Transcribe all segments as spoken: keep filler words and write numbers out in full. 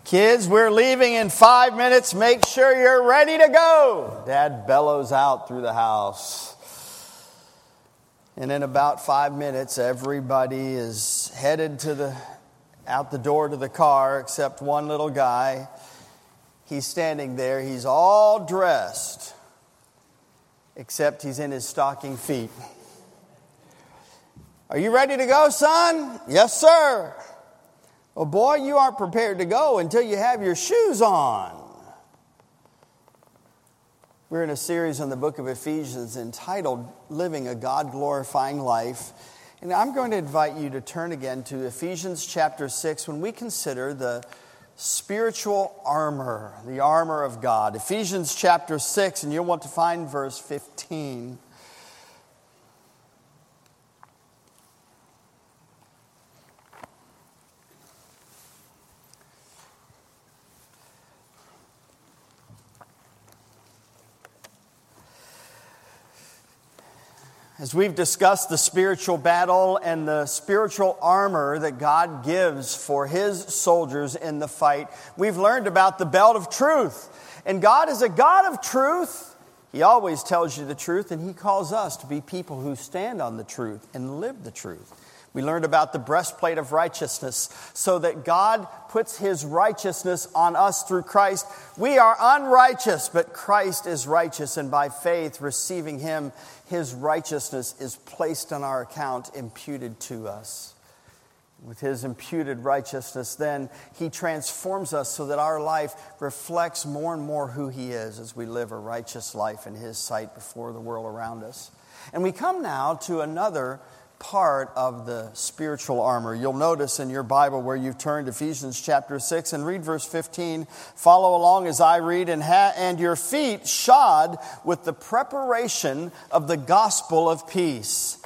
Kids, we're leaving in five minutes. Make sure you're ready to go. Dad bellows out through the house. And in about five minutes, everybody is headed to the out the door to the car, except one little guy. He's standing there. He's all dressed, except he's in his stocking feet. Are you ready to go, son? Yes, sir. Well, boy, you aren't prepared to go until you have your shoes on. We're in a series on the book of Ephesians entitled Living a God-Glorifying Life. And I'm going to invite you to turn again to Ephesians chapter six when we consider the spiritual armor, the armor of God. Ephesians chapter six, and you'll want to find verse fifteen. As we've discussed the spiritual battle and the spiritual armor that God gives for His soldiers in the fight, we've learned about the belt of truth. And God is a God of truth. He always tells you the truth, and He calls us to be people who stand on the truth and live the truth. We learned about the breastplate of righteousness, so that God puts His righteousness on us through Christ. We are unrighteous, but Christ is righteous, and by faith, receiving Him, His righteousness is placed on our account, imputed to us. With His imputed righteousness, then He transforms us so that our life reflects more and more who He is as we live a righteous life in His sight before the world around us. And we come now to another part of the spiritual armor. You'll notice in your Bible where you've turned Ephesians chapter six and read verse fifteen. Follow along as I read. And, ha- and your feet shod with the preparation of the gospel of peace.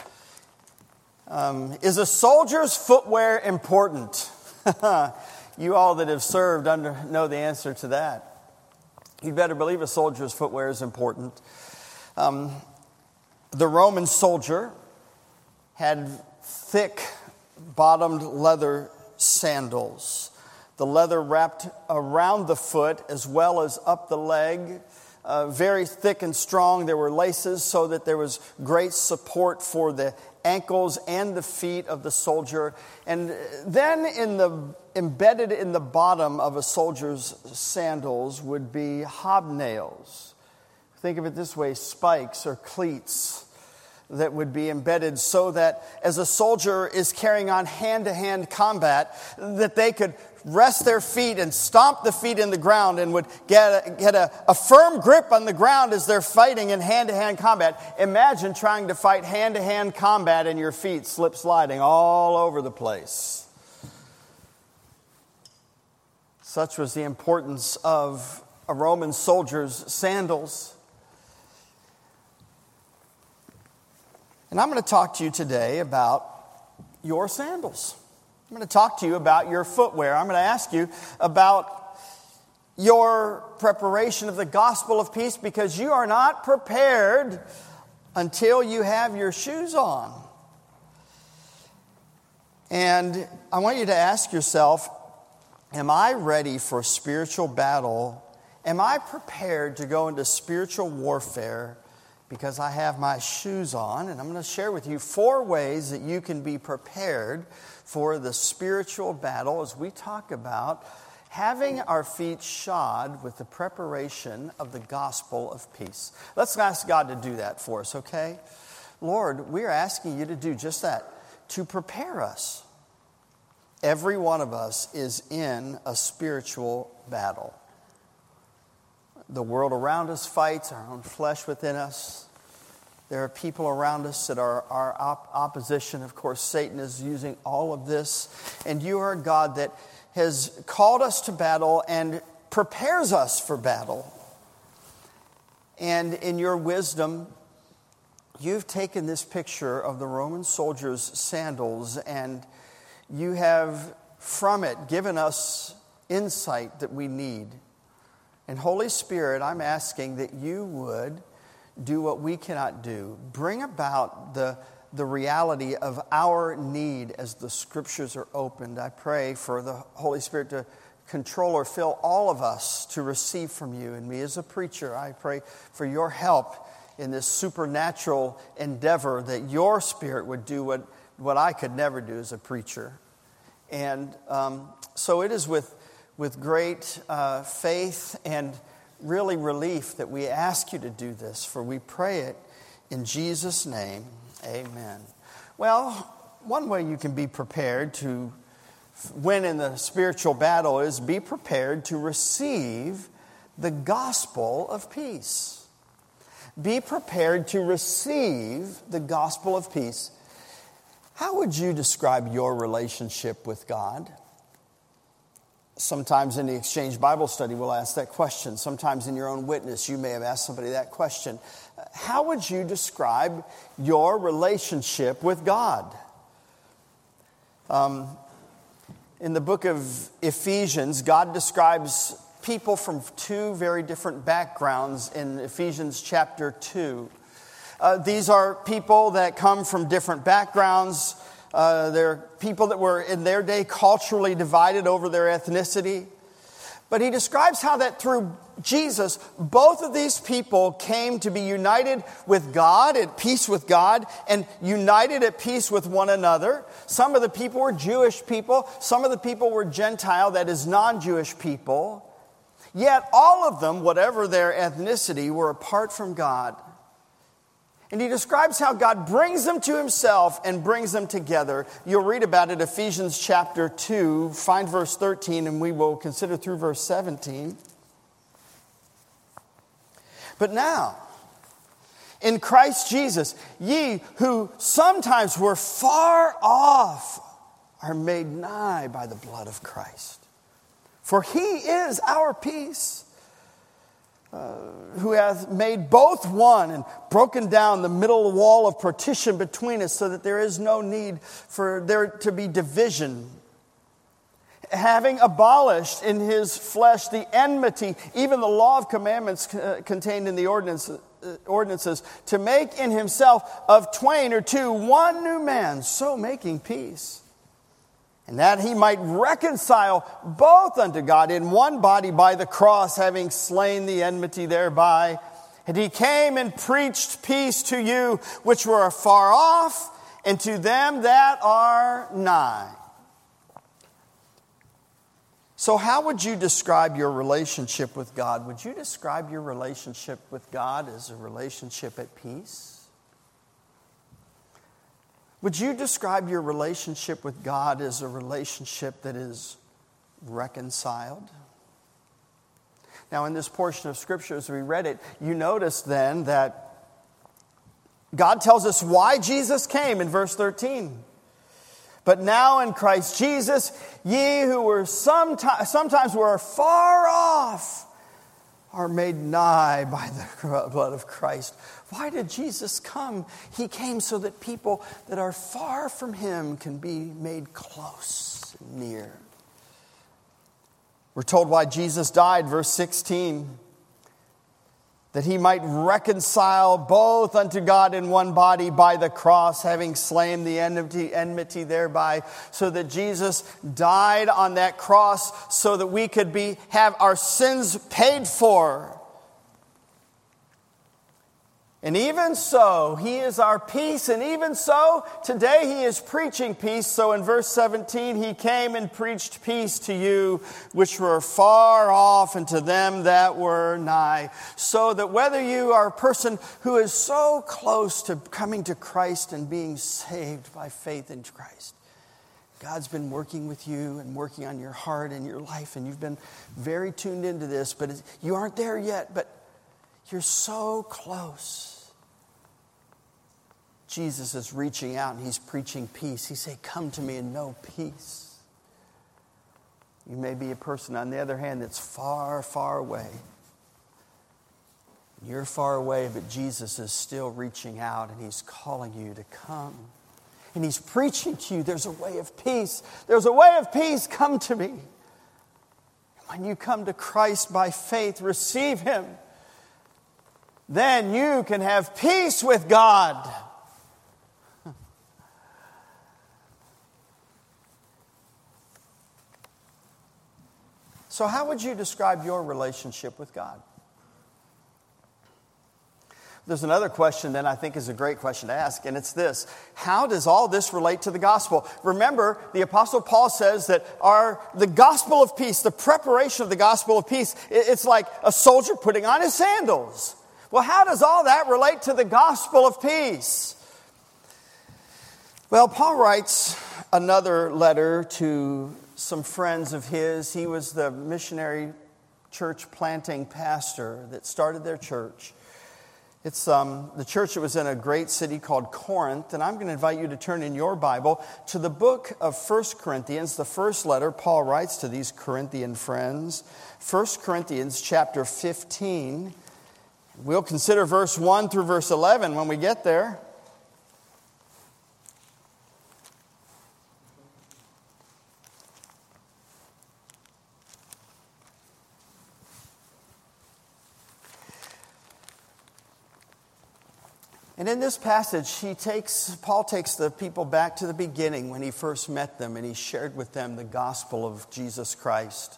Um, is a soldier's footwear important? You all that have served under know the answer to that. You'd better believe a soldier's footwear is important. Um, the Roman soldier had thick bottomed leather sandals. The leather wrapped around the foot as well as up the leg. Uh, very thick and strong. There were laces so that there was great support for the ankles and the feet of the soldier. And then in the embedded in the bottom of a soldier's sandals would be hobnails. Think of it this way, spikes or cleats that would be embedded so that as a soldier is carrying on hand-to-hand combat, that they could rest their feet and stomp the feet in the ground and would get, a, get a, a firm grip on the ground as they're fighting in hand-to-hand combat. Imagine trying to fight hand-to-hand combat and your feet slip-sliding all over the place. Such was the importance of a Roman soldier's sandals. And I'm going to talk to you today about your sandals. I'm going to talk to you about your footwear. I'm going to ask you about your preparation of the gospel of peace, because you are not prepared until you have your shoes on. And I want you to ask yourself, am I ready for spiritual battle? Am I prepared to go into spiritual warfare because I have my shoes on? And I'm going to share with you four ways that you can be prepared for the spiritual battle as we talk about having our feet shod with the preparation of the gospel of peace. Let's ask God to do that for us, okay? Lord, we're asking you to do just that, to prepare us. Every one of us is in a spiritual battle. The world around us fights, our own flesh within us. There are people around us that are our op- opposition. Of course, Satan is using all of this. And you are a God that has called us to battle and prepares us for battle. And in your wisdom, you've taken this picture of the Roman soldier's sandals, and you have from it given us insight that we need. And Holy Spirit, I'm asking that you would do what we cannot do. Bring about the, the reality of our need as the Scriptures are opened. I pray for the Holy Spirit to control or fill all of us to receive from you. And me as a preacher, I pray for your help in this supernatural endeavor, that your Spirit would do what, what I could never do as a preacher. And um, so it is with, with great uh, faith and really relief that we ask you to do this, for we pray it in Jesus' name. Amen. Well, one way you can be prepared to win in the spiritual battle is be prepared to receive the gospel of peace. Be prepared to receive the gospel of peace. How would you describe your relationship with God? Sometimes in the Exchange Bible Study, we'll ask that question. Sometimes in your own witness, you may have asked somebody that question. How would you describe your relationship with God? Um, in the book of Ephesians, God describes people from two very different backgrounds in Ephesians chapter two. Uh, these are people that come from different backgrounds. Uh, they're people that were in their day culturally divided over their ethnicity. But he describes how that through Jesus, both of these people came to be united with God, at peace with God, and united at peace with one another. Some of the people were Jewish people. Some of the people were Gentile, that is, non-Jewish people. Yet all of them, whatever their ethnicity, were apart from God. And he describes how God brings them to himself and brings them together. You'll read about it, Ephesians chapter two, find verse thirteen, and we will consider through verse seventeen. But now, in Christ Jesus, ye who sometimes were far off are made nigh by the blood of Christ. For he is our peace, uh, who hath made both one and broken down the middle wall of partition between us, so that there is no need for there to be division. Having abolished in his flesh the enmity, even the law of commandments uh, contained in the ordinance, uh, ordinances, to make in himself of twain or two one new man, so making peace. And that he might reconcile both unto God in one body by the cross, having slain the enmity thereby. And he came and preached peace to you which were afar off, and to them that are nigh. So how would you describe your relationship with God? Would you describe your relationship with God as a relationship at peace? Would you describe your relationship with God as a relationship that is reconciled? Now, in this portion of Scripture, as we read it, you notice then that God tells us why Jesus came in verse thirteen. But now in Christ Jesus, ye who were sometimes, sometimes were far off are made nigh by the blood of Christ. Why did Jesus come? He came so that people that are far from him can be made close, near. We're told why Jesus died, verse sixteen. That he might reconcile both unto God in one body by the cross, having slain the enmity, enmity thereby, so that Jesus died on that cross so that we could be have our sins paid for. And even so, he is our peace, and even so, today he is preaching peace. So in verse seventeen, he came and preached peace to you, which were far off, and to them that were nigh. So that whether you are a person who is so close to coming to Christ and being saved by faith in Christ, God's been working with you and working on your heart and your life, and you've been very tuned into this, but you aren't there yet, but you're so close. Jesus is reaching out and he's preaching peace. He said, come to me and know peace. You may be a person, on the other hand, that's far, far away. You're far away, but Jesus is still reaching out and he's calling you to come. And he's preaching to you, there's a way of peace. There's a way of peace, come to me. When you come to Christ by faith, receive him, then you can have peace with God. So how would you describe your relationship with God? There's another question that I think is a great question to ask, and it's this. How does all this relate to the gospel? Remember, the Apostle Paul says that our the gospel of peace, the preparation of the gospel of peace, it's like a soldier putting on his sandals. Well, how does all that relate to the gospel of peace? Well, Paul writes another letter to some friends of his. He was the missionary church planting pastor that started their church. It's um, the church that was in a great city called Corinth, and I'm going to invite you to turn in your Bible to the book of First Corinthians, the first letter Paul writes to these Corinthian friends. First Corinthians chapter fifteen. We'll consider verse one through verse eleven when we get there. And in this passage, he takes Paul takes the people back to the beginning when he first met them, and he shared with them the gospel of Jesus Christ.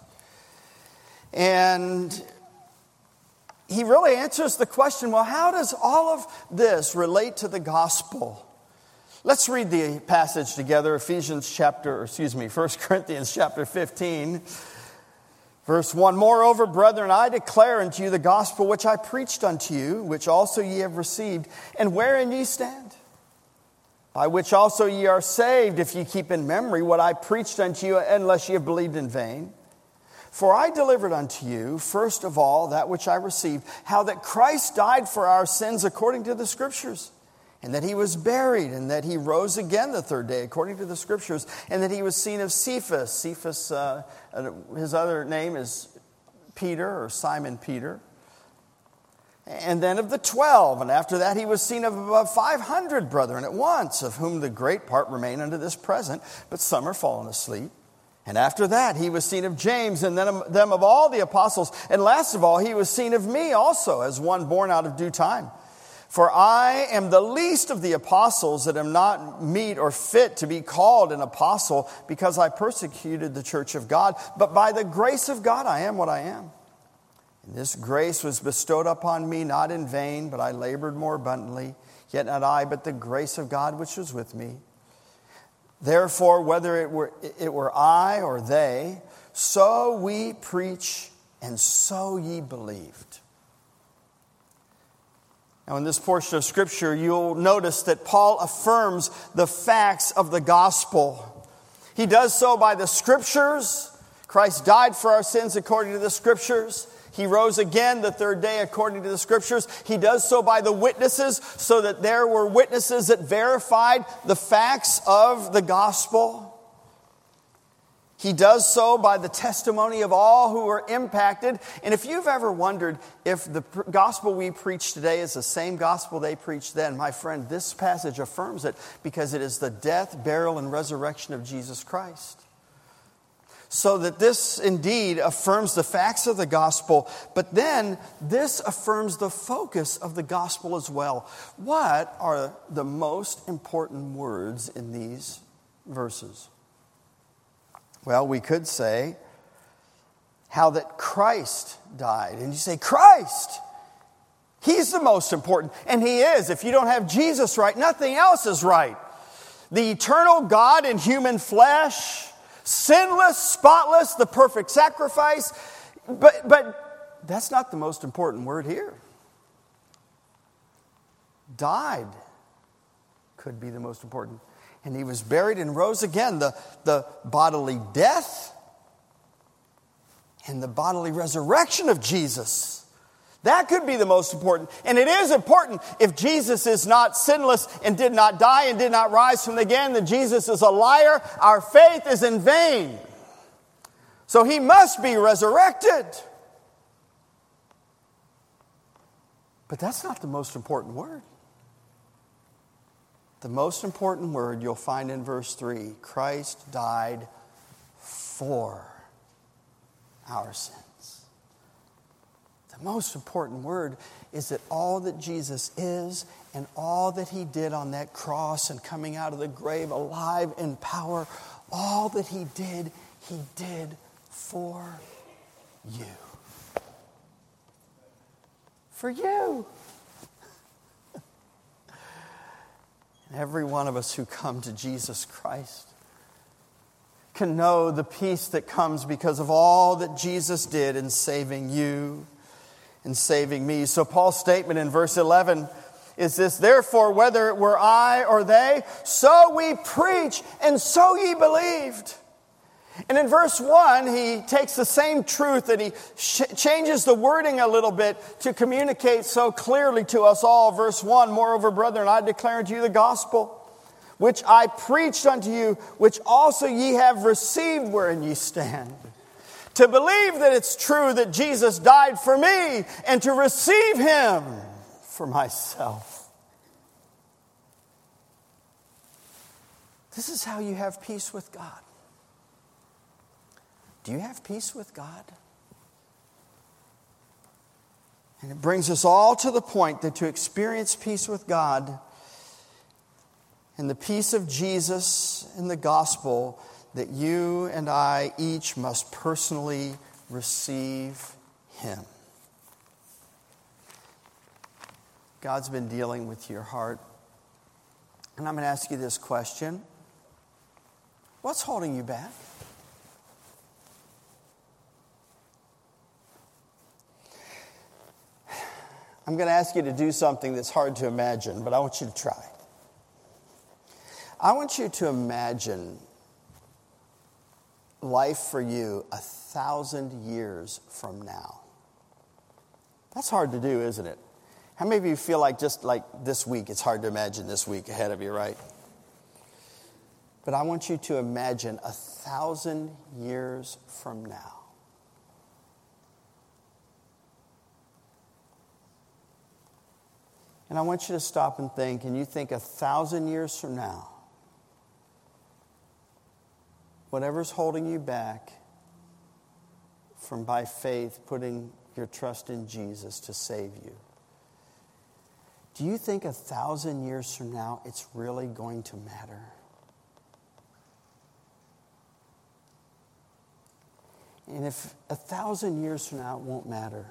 And he really answers the question, well, how does all of this relate to the gospel? Let's read the passage together, Ephesians chapter, or excuse me, First Corinthians chapter fifteen. Verse one, moreover, brethren, I declare unto you the gospel which I preached unto you, which also ye have received, and wherein ye stand, by which also ye are saved, if ye keep in memory what I preached unto you, unless ye have believed in vain. For I delivered unto you, first of all, that which I received, how that Christ died for our sins according to the Scriptures, and that he was buried, and that he rose again the third day, according to the Scriptures, and that he was seen of Cephas. Cephas, uh, his other name is Peter, or Simon Peter. And then of the twelve, and after that he was seen of above five hundred brethren at once, of whom the great part remain unto this present, but some are fallen asleep. And after that he was seen of James, and then of them of all the apostles. And last of all he was seen of me also, as one born out of due time. For I am the least of the apostles, that am not meet or fit to be called an apostle, because I persecuted the church of God. But by the grace of God I am what I am. And this grace was bestowed upon me not in vain, but I labored more abundantly. Yet not I, but the grace of God which was with me. Therefore, whether it were, it were I or they, so we preach, and so ye believed. Now, in this portion of Scripture, you'll notice that Paul affirms the facts of the gospel. He does so by the Scriptures. Christ died for our sins according to the Scriptures. He rose again the third day according to the Scriptures. He does so by the witnesses, so that there were witnesses that verified the facts of the gospel. He does so by the testimony of all who were impacted. And if you've ever wondered if the gospel we preach today is the same gospel they preached then, my friend, this passage affirms it, because it is the death, burial, and resurrection of Jesus Christ. So that this indeed affirms the facts of the gospel, but then this affirms the focus of the gospel as well. What are the most important words in these verses? Well, we could say how that Christ died. And you say, Christ! He's the most important. And he is. If you don't have Jesus right, nothing else is right. The eternal God in human flesh, sinless, spotless, the perfect sacrifice. But, but that's not the most important word here. Died could be the most important. And he was buried and rose again. The, the bodily death and the bodily resurrection of Jesus. That could be the most important. And it is important. If Jesus is not sinless and did not die and did not rise from the dead, then Jesus is a liar. Our faith is in vain. So he must be resurrected. But that's not the most important word. The most important word you'll find in verse three. Christ died for our sins. The most important word is that all that Jesus is and all that he did on that cross and coming out of the grave alive in power, all that he did, he did for you. For you. And every one of us who come to Jesus Christ can know the peace that comes because of all that Jesus did in saving you and saving me. So Paul's statement in verse eleven is this: therefore, whether it were I or they, so we preach, and so ye believed. And in verse one, he takes the same truth and he sh- changes the wording a little bit to communicate so clearly to us all. Verse one, moreover, brethren, I declare unto you the gospel, which I preached unto you, which also ye have received, wherein ye stand. To believe that it's true that Jesus died for me, and to receive him for myself. This is how you have peace with God. Do you have peace with God? And it brings us all to the point that to experience peace with God and the peace of Jesus and the gospel, that you and I each must personally receive him. God's been dealing with your heart. And I'm going to ask you this question. What's holding you back? I'm going to ask you to do something that's hard to imagine, but I want you to try. I want you to imagine life for you a thousand years from now. That's hard to do, isn't it? How many of you feel like just like this week, it's hard to imagine this week ahead of you, right? But I want you to imagine a thousand years from now. And I want you to stop and think, and you think a thousand years from now, whatever's holding you back from by faith putting your trust in Jesus to save you, do you think a thousand years from now it's really going to matter? And if a thousand years from now it won't matter,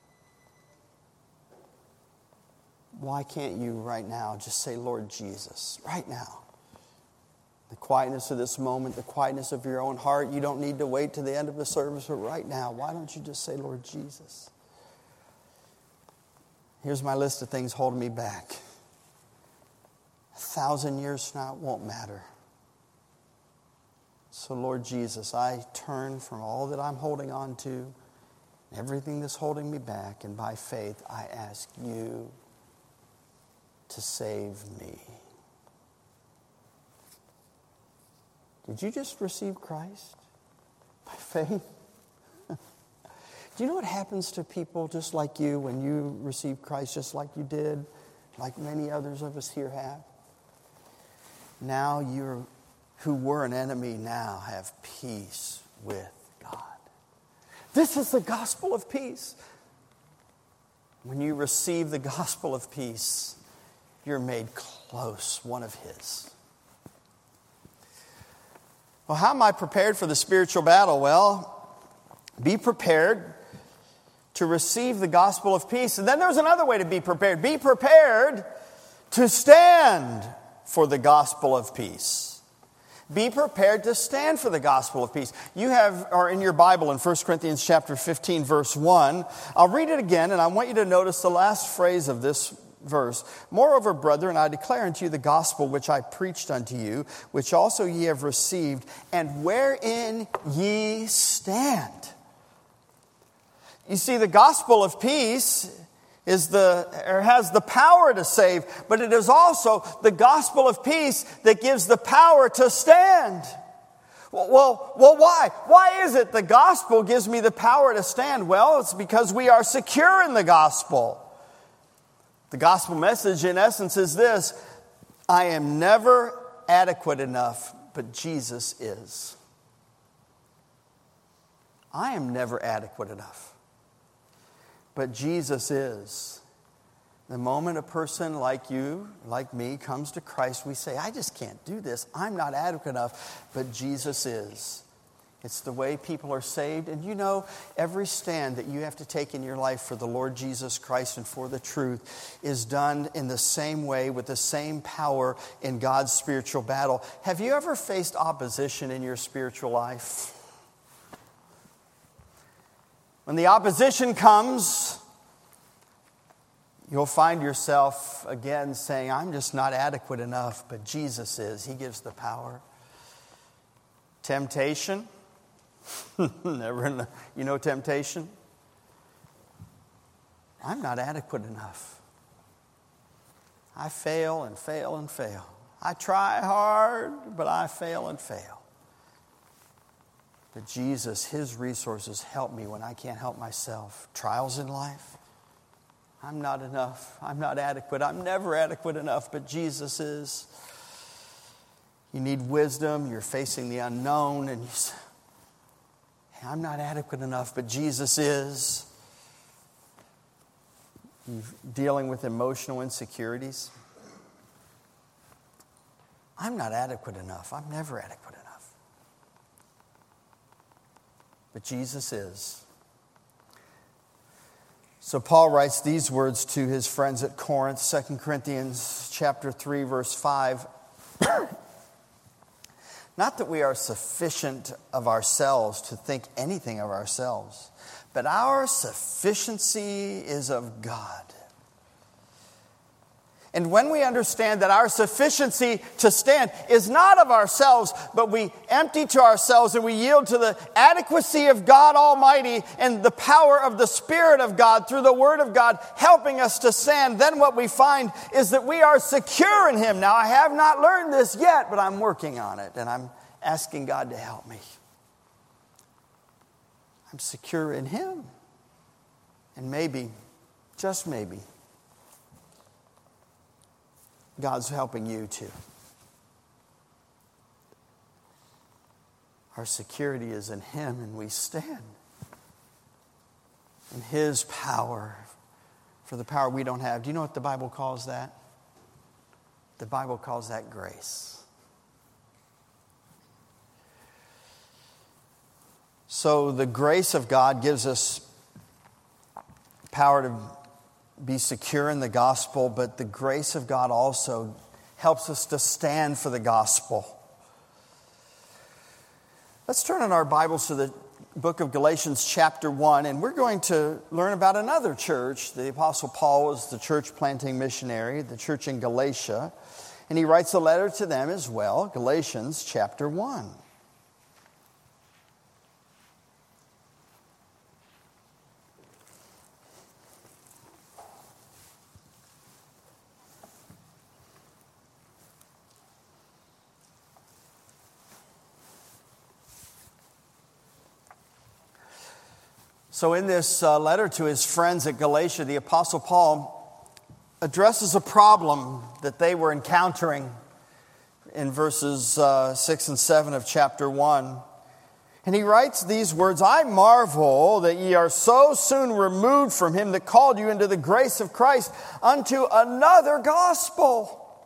why can't you right now just say, Lord Jesus, right now? The quietness of this moment, the quietness of your own heart. You don't need to wait to the end of the service, but right now, why don't you just say, Lord Jesus, here's my list of things holding me back. A thousand years from now, it won't matter. So, Lord Jesus, I turn from all that I'm holding on to, everything that's holding me back, and by faith, I ask you to save me. Did you just receive Christ by faith? Do you know what happens to people just like you when you receive Christ, just like you did, like many others of us here have? Now you're, who were an enemy, now have peace with God. This is the gospel of peace. When you receive the gospel of peace, you're made close, one of his. Well, how am I prepared for the spiritual battle? Well, be prepared to receive the gospel of peace. And then there's another way to be prepared. Be prepared to stand for the gospel of peace. Be prepared to stand for the gospel of peace. You have, or in your Bible in First Corinthians chapter fifteen, verse one. I'll read it again, and I want you to notice the last phrase of this verse. Moreover, brethren, I declare unto you the gospel which I preached unto you, which also ye have received, and wherein ye stand. You see, the gospel of peace is the, or has the power to save, but it is also the gospel of peace that gives the power to stand. Well, well, well, why? Why is it the gospel gives me the power to stand? Well, it's because we are secure in the gospel. The gospel message, in essence, is this: I am never adequate enough, but Jesus is. I am never adequate enough, but Jesus is. The moment a person like you, like me, comes to Christ, we say, I just can't do this. I'm not adequate enough, but Jesus is. It's the way people are saved. And you know, every stand that you have to take in your life for the Lord Jesus Christ and for the truth is done in the same way with the same power in God's spiritual battle. Have you ever faced opposition in your spiritual life? When the opposition comes, you'll find yourself again saying, I'm just not adequate enough, but Jesus is. He gives the power. Temptation. Never in the, you know temptation? I'm not adequate enough. I fail and fail and fail. I try hard, but I fail and fail. But Jesus, His resources help me when I can't help myself. Trials in life. I'm not enough. I'm not adequate. I'm never adequate enough, but Jesus is. You need wisdom. You're facing the unknown, and you say, I'm not adequate enough, but Jesus is. You're dealing with emotional insecurities. I'm not adequate enough. I'm never adequate enough. But Jesus is. So Paul writes these words to his friends at Corinth, Second Corinthians chapter three, verse five. Not that we are sufficient of ourselves to think anything of ourselves, but our sufficiency is of God. And when we understand that our sufficiency to stand is not of ourselves, but we empty to ourselves and we yield to the adequacy of God Almighty and the power of the Spirit of God through the Word of God helping us to stand, then what we find is that we are secure in Him. Now, I have not learned this yet, but I'm working on it, and I'm asking God to help me. I'm secure in Him. And maybe, just maybe, God's helping you too. Our security is in Him, and we stand in His power for the power we don't have. Do you know what the Bible calls that? The Bible calls that grace. So the grace of God gives us power to be secure in the gospel, but the grace of God also helps us to stand for the gospel. Let's turn in our Bibles to the book of Galatians chapter one, and we're going to learn about another church. The Apostle Paul was the church planting missionary, the church in Galatia, and he writes a letter to them as well, Galatians chapter one. So in this uh, letter to his friends at Galatia, the Apostle Paul addresses a problem that they were encountering in verses uh, six and seven of chapter one. And he writes these words, I marvel that ye are so soon removed from him that called you into the grace of Christ unto another gospel,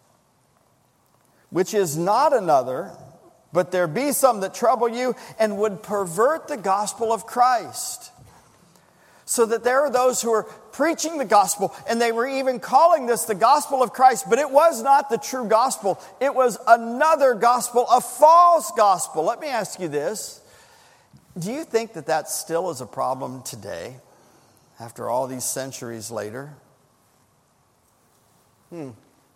which is not another, but there be some that trouble you and would pervert the gospel of Christ. So that there are those who are preaching the gospel, and they were even calling this the gospel of Christ, but it was not the true gospel. It was another gospel, a false gospel. Let me ask you this. Do you think that that still is a problem today, after all these centuries later? Hmm.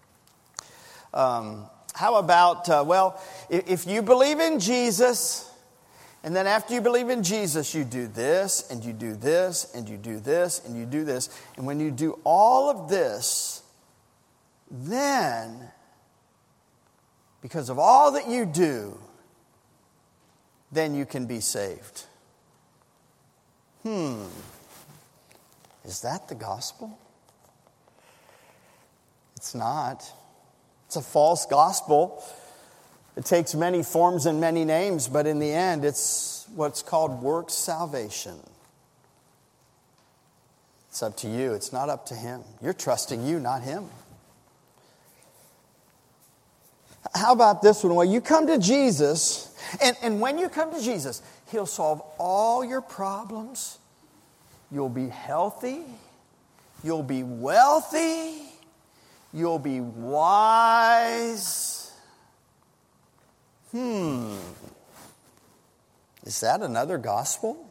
Um... How about, uh, well, if you believe in Jesus, and then after you believe in Jesus, you do this, and you do this, and you do this, and you do this. And when you do all of this, then, because of all that you do, then you can be saved. Hmm. Is that the gospel? It's not. It's a false gospel. It takes many forms and many names, but in the end, it's what's called works salvation. It's up to you. It's not up to him. You're trusting you, not him. How about this one? Well, you come to Jesus, And, and when you come to Jesus, He'll solve all your problems. You'll be healthy. You'll be wealthy. You'll be wise. Hmm. Is that another gospel?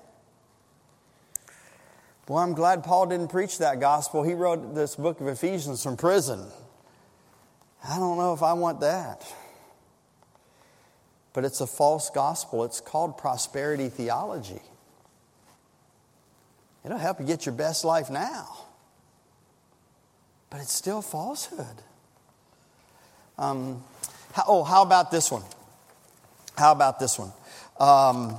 Well, I'm glad Paul didn't preach that gospel. He wrote this book of Ephesians from prison. I don't know if I want that. But it's a false gospel. It's called prosperity theology. It'll help you get your best life now. But it's still falsehood. Um, how, oh, how about this one? How about this one? Um,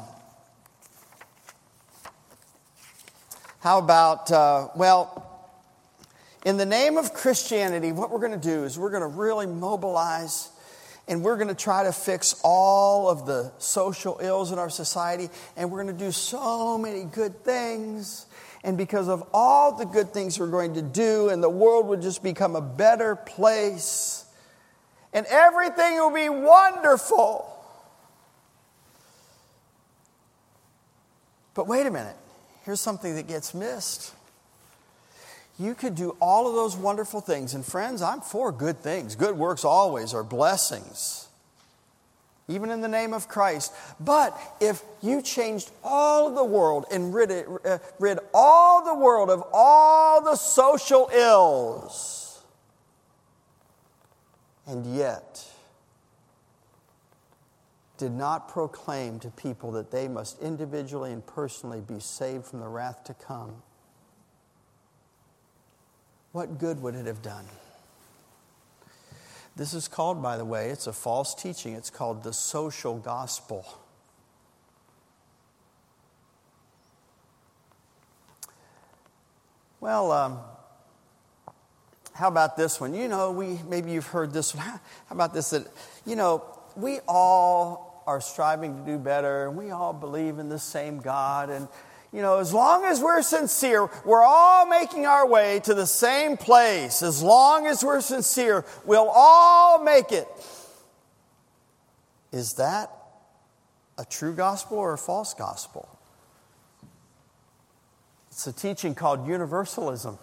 how about, uh, well, in the name of Christianity, what we're going to do is we're going to really mobilize and we're going to try to fix all of the social ills in our society. And we're going to do so many good things. And because of all the good things we're going to do, and the world would just become a better place. And everything will be wonderful. But wait a minute. Here's something that gets missed. You could do all of those wonderful things. And friends, I'm for good things. Good works always are blessings. Even in the name of Christ. But if you changed all of the world and rid, it, uh, rid all the world of all the social ills, and yet did not proclaim to people that they must individually and personally be saved from the wrath to come, what good would it have done? This is called, by the way, it's a false teaching. It's called the social gospel. Well, um, how about this one? You know, we maybe you've heard this one. How about this? That, you know, we all are striving to do better, and we all believe in the same God, and you know, as long as we're sincere, we're all making our way to the same place. As long as we're sincere, we'll all make it. Is that a true gospel or a false gospel? It's a teaching called universalism.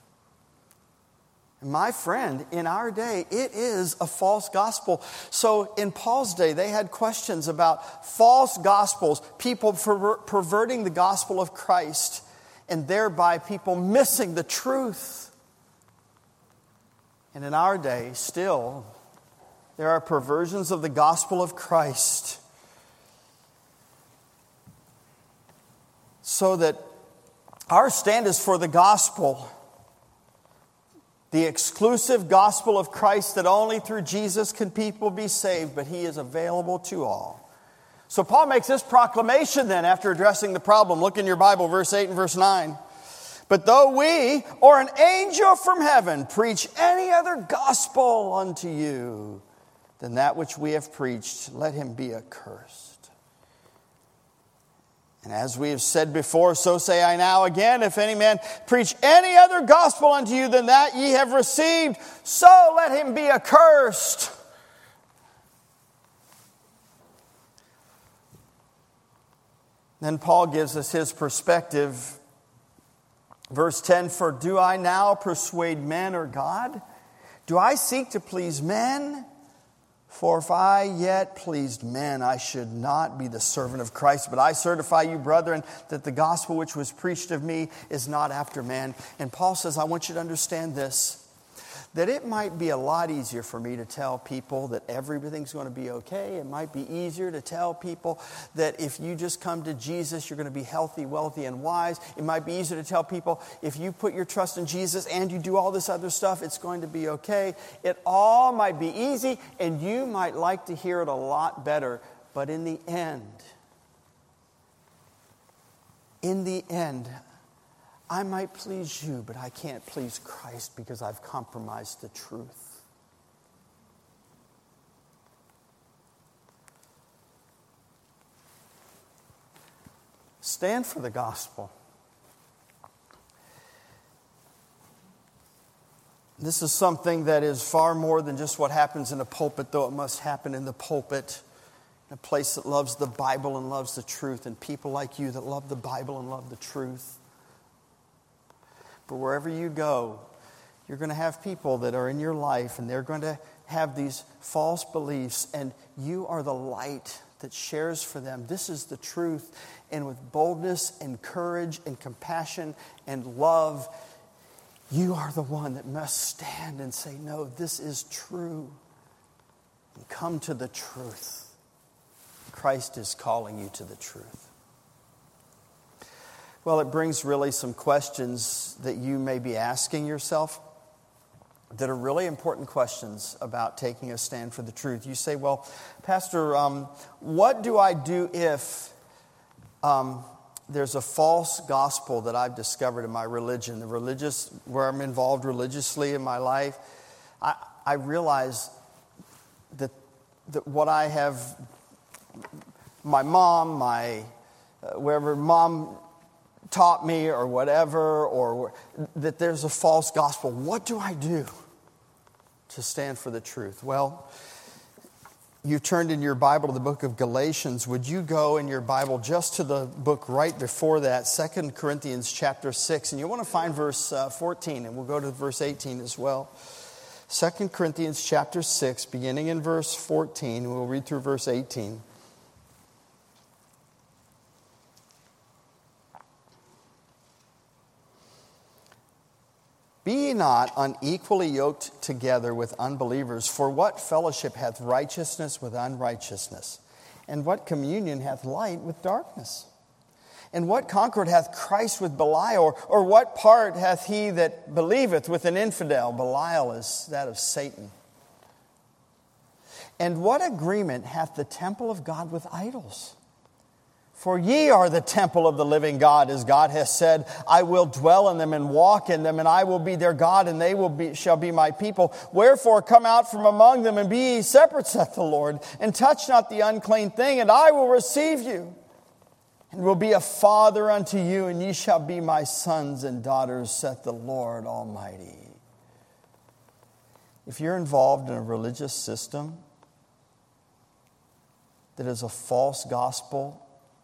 My friend, in our day, it is a false gospel. So in Paul's day, they had questions about false gospels, people perver- perverting the gospel of Christ, and thereby people missing the truth. And in our day, still, there are perversions of the gospel of Christ. So that our stand is for the gospel. The exclusive gospel of Christ, that only through Jesus can people be saved, but He is available to all. So Paul makes this proclamation then after addressing the problem. Look in your Bible, verse eight and verse nine. But though we or an angel from heaven preach any other gospel unto you than that which we have preached, let him be accursed. And as we have said before, so say I now again, if any man preach any other gospel unto you than that ye have received, so let him be accursed. Then Paul gives us his perspective. Verse ten, for do I now persuade men or God? Do I seek to please men? For if I yet pleased men, I should not be the servant of Christ. But I certify you, brethren, that the gospel which was preached of me is not after man. And Paul says, I want you to understand this, that it might be a lot easier for me to tell people that everything's going to be okay. It might be easier to tell people that if you just come to Jesus, you're going to be healthy, wealthy, and wise. It might be easier to tell people if you put your trust in Jesus and you do all this other stuff, it's going to be okay. It all might be easy, and you might like to hear it a lot better. But in the end, in the end, I might please you, but I can't please Christ because I've compromised the truth. Stand for the gospel. This is something that is far more than just what happens in a pulpit, though it must happen in the pulpit. a place that loves the Bible and loves the truth, and people like you that love the Bible and love the truth. But wherever you go, you're going to have people that are in your life, and they're going to have these false beliefs, and you are the light that shares for them. This is the truth. And with boldness and courage and compassion and love, you are the one that must stand and say, no, this is true. And come to the truth. Christ is calling you to the truth. Well, it brings really some questions that you may be asking yourself that are really important questions about taking a stand for the truth. You say, well, Pastor, um, what do I do if um, there's a false gospel that I've discovered in my religion, the religious, where I'm involved religiously in my life? I, I realize that, that what I have, my mom, my, uh, wherever mom taught me or whatever, or that there's a false gospel. What do I do to stand for the truth? Well, you turned in your Bible to the book of Galatians. Would you go in your Bible just to the book right before that, Second Corinthians chapter six. And you want to find verse uh, fourteen, and we'll go to verse eighteen as well. Second Corinthians chapter six, beginning in verse fourteen. We'll read through verse eighteen. Be ye not unequally yoked together with unbelievers, for what fellowship hath righteousness with unrighteousness? And what communion hath light with darkness? And what concord hath Christ with Belial? Or, or what part hath he that believeth with an infidel? Belial is that of Satan. And what agreement hath the temple of God with idols? For ye are the temple of the living God, as God hath said, I will dwell in them and walk in them, and I will be their God, and they will be shall be my people. Wherefore come out from among them, and be ye separate, saith the Lord, and touch not the unclean thing, and I will receive you, and will be a father unto you, and ye shall be my sons and daughters, saith the Lord Almighty. If you're involved in a religious system that is a false gospel,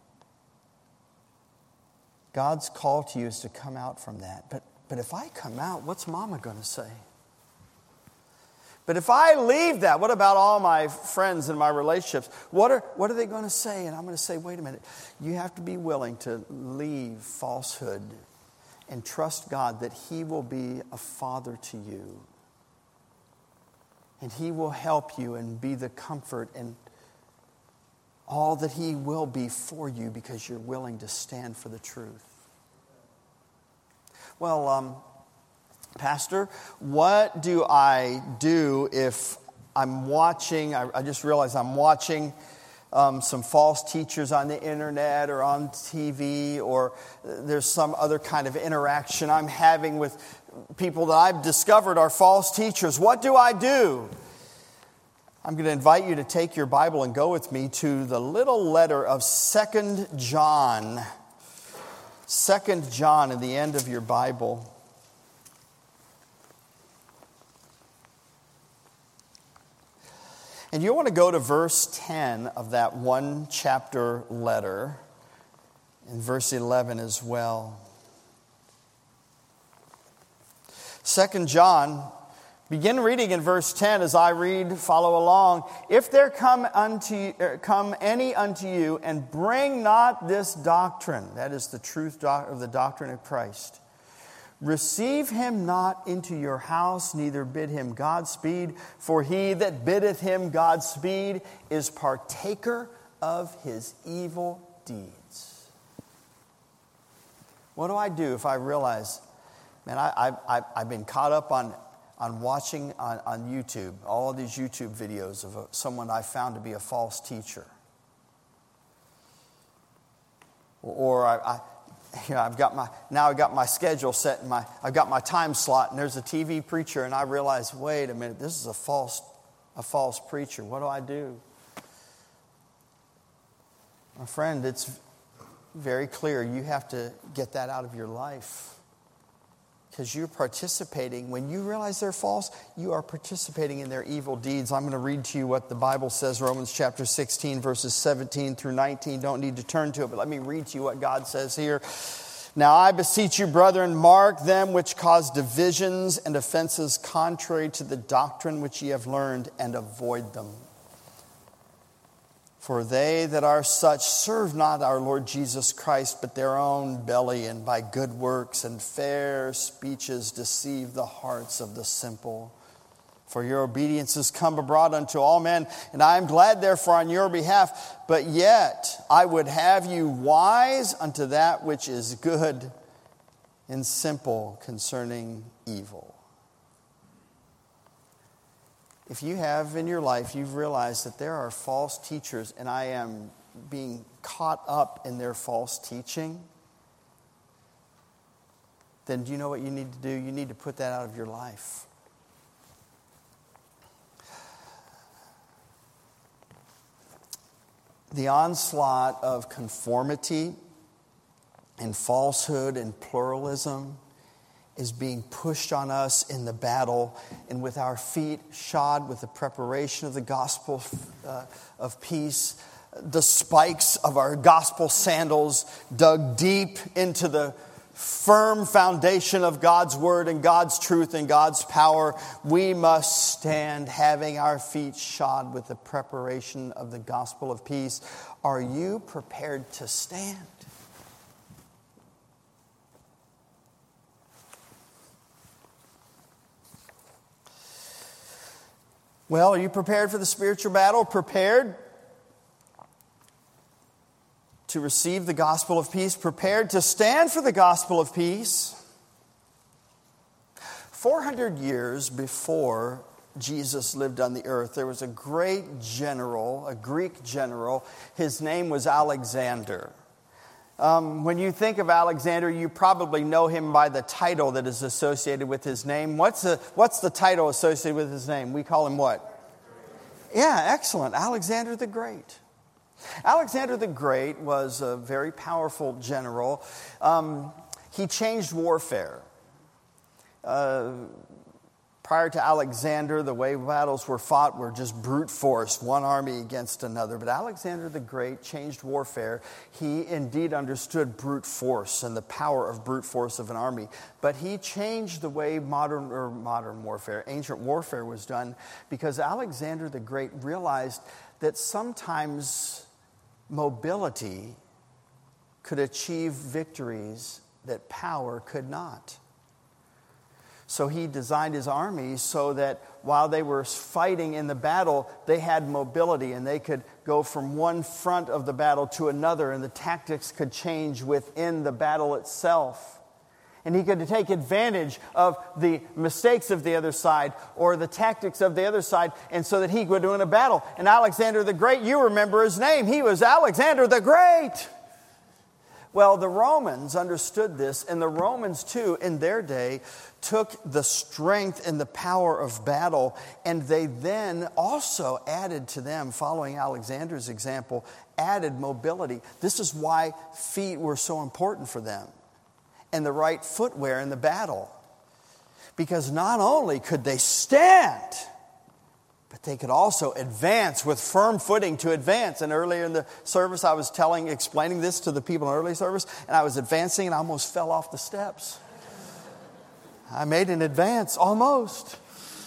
God's call to you is to come out from that. But, but if I come out, what's Mama going to say? But if I leave that, what about all my friends and my relationships? What are, what are they going to say? And I'm going to say, wait a minute. You have to be willing to leave falsehood and trust God that He will be a father to you. And He will help you and be the comfort and all that He will be for you because you're willing to stand for the truth. Well, um, Pastor, what do I do if I'm watching, I, I just realized I'm watching um, some false teachers on the internet or on T V, or there's some other kind of interaction I'm having with people that I've discovered are false teachers. What do I do? I'm going to invite you to take your Bible and go with me to the little letter of Second John. Second John in the end of your Bible. And you want to go to verse ten of that one chapter letter, and verse eleven as well. Second John, begin reading in verse ten as I read, follow along. If there come unto come any unto you and bring not this doctrine, that is the truth of the doctrine of Christ, receive him not into your house, neither bid him Godspeed, for he that biddeth him Godspeed is partaker of his evil deeds. What do I do if I realize, man, I, I, I've been caught up on on watching on, on YouTube, all of these YouTube videos of a, someone I found to be a false teacher. Or, or I, I, you know, I've got my, now I've got my schedule set, and my, I've got my time slot, and there's a T V preacher, and I realize, wait a minute, this is a false, a false preacher. What do I do? My friend, it's very clear. You have to get that out of your life. Because you're participating. When you realize they're false, you are participating in their evil deeds. I'm going to read to you what the Bible says, Romans chapter sixteen, verses seventeen through nineteen. Don't need to turn to it, but let me read to you what God says here. Now I beseech you, brethren, mark them which cause divisions and offenses contrary to the doctrine which ye have learned, and avoid them. For they that are such serve not our Lord Jesus Christ, but their own belly, and by good works and fair speeches deceive the hearts of the simple. For your obedience is come abroad unto all men, and I am glad therefore on your behalf. But yet I would have you wise unto that which is good, and simple concerning evil. If you have in your life, you've realized that there are false teachers, and I am being caught up in their false teaching, then do you know what you need to do? You need to put that out of your life. The onslaught of conformity and falsehood and pluralism is being pushed on us in the battle, and with our feet shod with the preparation of the gospel uh, of peace, the spikes of our gospel sandals dug deep into the firm foundation of God's word and God's truth and God's power, we must stand having our feet shod with the preparation of the gospel of peace. Are you prepared to stand? Well, are you prepared for the spiritual battle? Prepared to receive the gospel of peace? Prepared to stand for the gospel of peace? four hundred years before Jesus lived on the earth, there was a great general, a Greek general. His name was Alexander. Um, when you think of Alexander, you probably know him by the title that is associated with his name. What's the, what's the title associated with his name? We call him what? Yeah, excellent. Alexander the Great. Alexander the Great was a very powerful general. Um, he changed warfare. Uh, prior to Alexander, the way battles were fought were just brute force, one army against another. But Alexander the Great changed warfare. He indeed understood brute force and the power of brute force of an army. But he changed the way modern or modern warfare, ancient warfare was done, because Alexander the Great realized that sometimes mobility could achieve victories that power could not. So he designed his army so that while they were fighting in the battle, they had mobility and they could go from one front of the battle to another, and the tactics could change within the battle itself. And he could take advantage of the mistakes of the other side or the tactics of the other side, and so that he could win a battle. And Alexander the Great, you remember his name. He was Alexander the Great. Well, the Romans understood this, and the Romans too, in their day, took the strength and the power of battle, and they then also added to them, following Alexander's example, added mobility. This is why feet were so important for them, and the right footwear in the battle. Because not only could they stand, but they could also advance with firm footing to advance. And earlier in the service, I was telling, explaining this to the people in early service, and I was advancing and I almost fell off the steps. I made an advance, almost.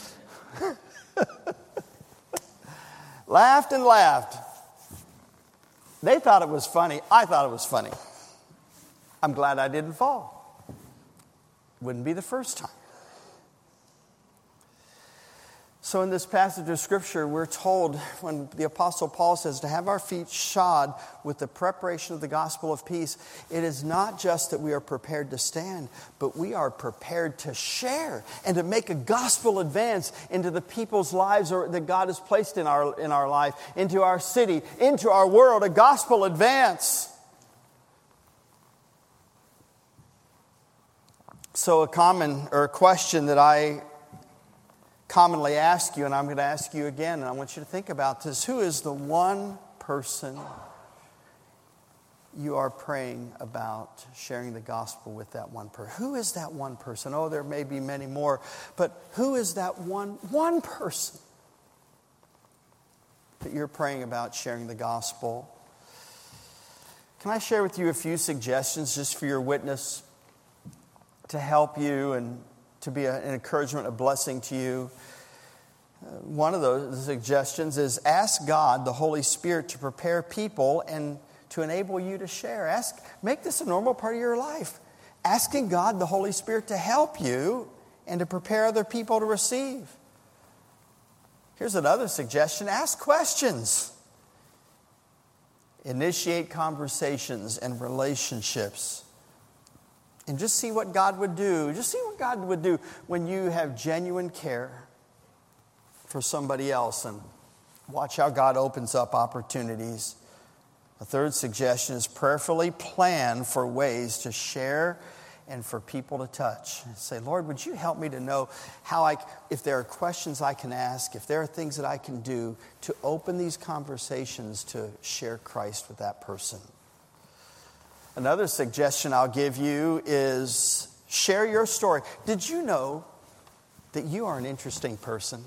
Laughed and laughed. They thought it was funny. I thought it was funny. I'm glad I didn't fall. Wouldn't be the first time. So in this passage of Scripture, we're told, when the Apostle Paul says to have our feet shod with the preparation of the gospel of peace, it is not just that we are prepared to stand, but we are prepared to share and to make a gospel advance into the people's lives or that God has placed in our, in our life, into our city, into our world, a gospel advance. So a common or a question that I commonly ask you, and I'm going to ask you again, and I want you to think about this. Who is the one person you are praying about sharing the gospel with that one person. Who is that one person? Oh, there may be many more, but who is that one, one person that you're praying about sharing the gospel? Can I share with you a few suggestions just for your witness to help you and to be an encouragement, a blessing to you? Uh, one of those suggestions is ask God, the Holy Spirit, to prepare people and to enable you to share. Ask, make this a normal part of your life. Asking God, the Holy Spirit, to help you and to prepare other people to receive. Here's another suggestion. Ask questions. Initiate conversations and relationships. And just see what God would do. Just see what God would do when you have genuine care for somebody else. And watch how God opens up opportunities. A third suggestion is prayerfully plan for ways to share and for people to touch. And say, Lord, would you help me to know how I, if there are questions I can ask, if there are things that I can do to open these conversations to share Christ with that person. Another suggestion I'll give you is share your story. Did you know that you are an interesting person?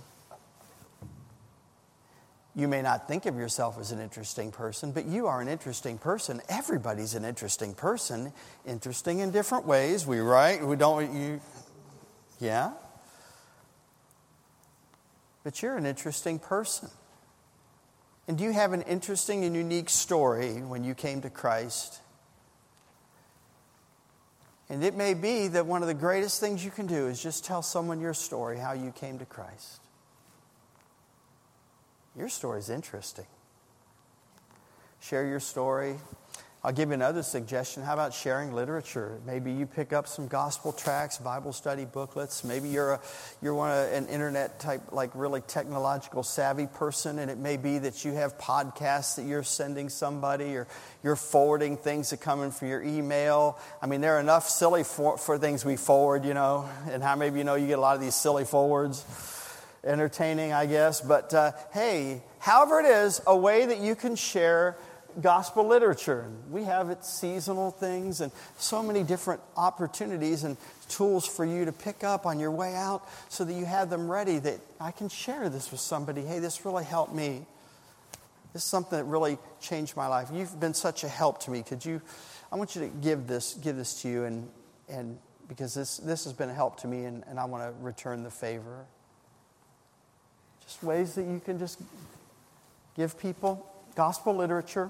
You may not think of yourself as an interesting person, but you are an interesting person. Everybody's an interesting person, interesting in different ways. We right? We don't. You, yeah. But you're an interesting person. And do you have an interesting and unique story when you came to Christ? And it may be that one of the greatest things you can do is just tell someone your story, how you came to Christ. Your story is interesting. Share your story. I'll give you another suggestion. How about sharing literature? Maybe you pick up some gospel tracts, Bible study booklets. Maybe you're a, you're one of an internet type, like really technological savvy person, and it may be that you have podcasts that you're sending somebody, or you're forwarding things that come in from your email. I mean, there are enough silly for, for things we forward, you know, and how maybe you know you get a lot of these silly forwards. Entertaining, I guess. But uh, hey, however it is, a way that you can share gospel literature. We have it seasonal things and so many different opportunities and tools for you to pick up on your way out so that you have them ready, that I can share this with somebody. Hey, this really helped me. This is something that really changed my life. You've been such a help to me. Could you, I want you to give this, give this to you, and and because this, this has been a help to me, and, and I want to return the favor. Just ways that you can just give people gospel literature.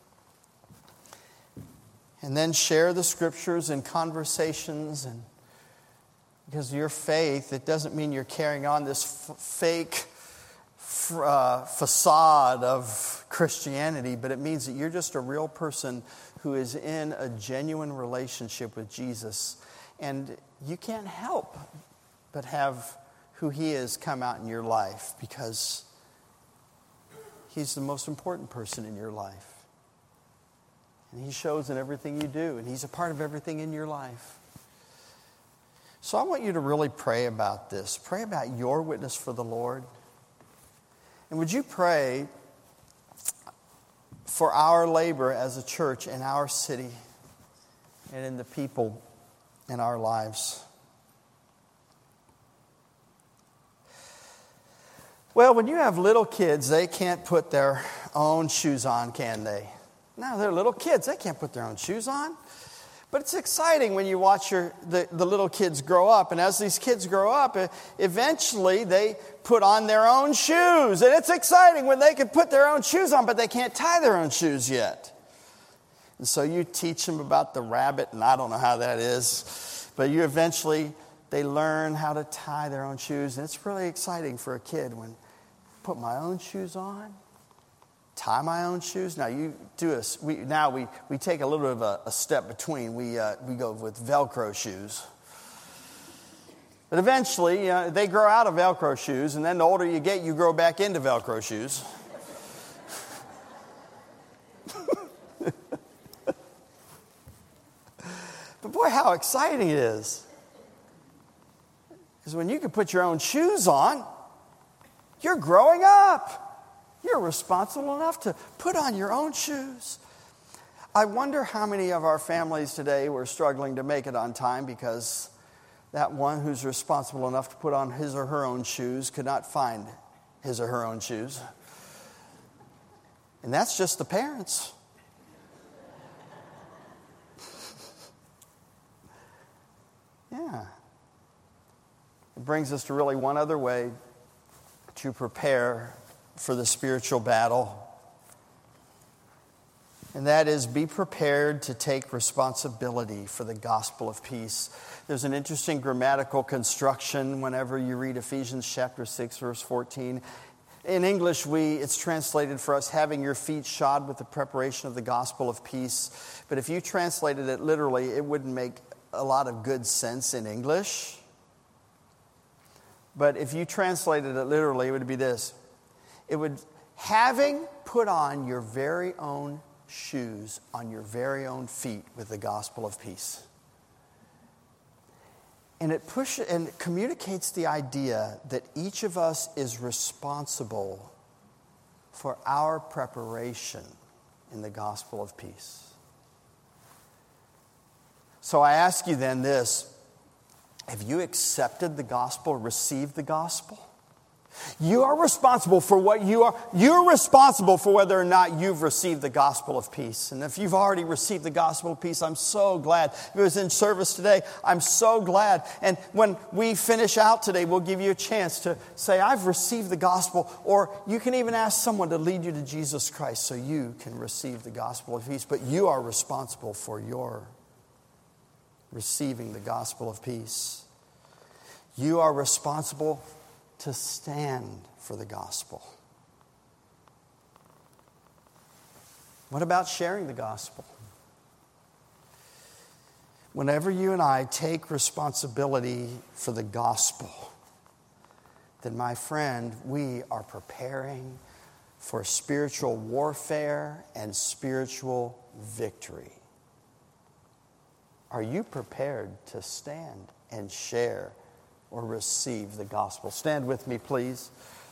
And then share the scriptures in conversations. And because your faith, it doesn't mean you're carrying on this f- fake f- uh, facade of Christianity, but it means that you're just a real person who is in a genuine relationship with Jesus. And you can't help but have who He is come out in your life, because He's the most important person in your life. And He shows in everything you do, and He's a part of everything in your life. So I want you to really pray about this. Pray about your witness for the Lord. And would you pray for our labor as a church in our city and in the people in our lives? Well, when you have little kids, they can't put their own shoes on, can they? No, they're little kids. They can't put their own shoes on. But it's exciting when you watch your, the, the little kids grow up. And as these kids grow up, eventually they put on their own shoes. And it's exciting when they can put their own shoes on, but they can't tie their own shoes yet. And so you teach them about the rabbit, and I don't know how that is. But you eventually, they learn how to tie their own shoes. And it's really exciting for a kid when put my own shoes on, tie my own shoes. Now you do this. We now we we take a little bit of a, a step between. We uh, we go with Velcro shoes. But eventually, uh, they grow out of Velcro shoes, and then the older you get, you grow back into Velcro shoes. But boy, how exciting it is! Because when you can put your own shoes on, you're growing up. You're responsible enough to put on your own shoes. I wonder how many of our families today were struggling to make it on time because that one who's responsible enough to put on his or her own shoes could not find his or her own shoes. And that's just the parents. Yeah. It brings us to really one other way to prepare for the spiritual battle. And that is, be prepared to take responsibility for the gospel of peace. There's an interesting grammatical construction whenever you read Ephesians chapter six, verse fourteen. In English, we it's translated for us, having your feet shod with the preparation of the gospel of peace. But if you translated it literally, it wouldn't make a lot of good sense in English. But if you translated it literally, it would be this. It would, having put on your very own shoes on your very own feet with the gospel of peace. And it pushes and it communicates the idea that each of us is responsible for our preparation in the gospel of peace. So I ask you then this: have you accepted the gospel, received the gospel? You are responsible for what you are. You're responsible for whether or not you've received the gospel of peace. And if you've already received the gospel of peace, I'm so glad. If it was in service today, I'm so glad. And when we finish out today, we'll give you a chance to say, I've received the gospel. Or you can even ask someone to lead you to Jesus Christ so you can receive the gospel of peace. But you are responsible for your receiving the gospel of peace. You are responsible to stand for the gospel. What about sharing the gospel? Whenever you and I take responsibility for the gospel, then, my friend, we are preparing for spiritual warfare and spiritual victory. Are you prepared to stand and share or receive the gospel? Stand with me, please.